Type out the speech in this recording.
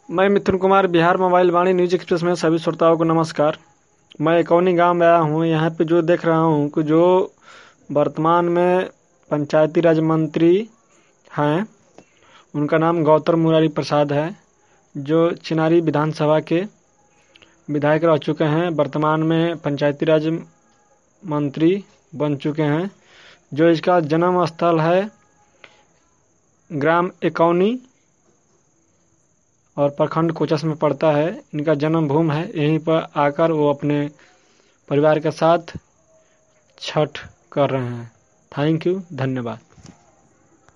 मैं Mithun Kumar, Bihar mobile Vaani news express में सभी श्रोताओं को नमस्कार। मैं इकौनी गांव में आया हूं। यहां पे जो देख रहा हूं कि जो वर्तमान में पंचायती राज मंत्री हैं, उनका नाम गौतम मुरारी प्रसाद है, जो चिनारी विधानसभा के विधायक रह चुके हैं। वर्तमान में पंचायती राज मंत्री बन चुके हैं। जो इसका जन्म स्थल है ग्राम इकौनी और प्रखंड कोचस में पड़ता है। इनका जन्म भूमि है। यहीं पर आकर वो अपने परिवार के साथ छठ कर रहे हैं। थैंक यू, धन्यवाद।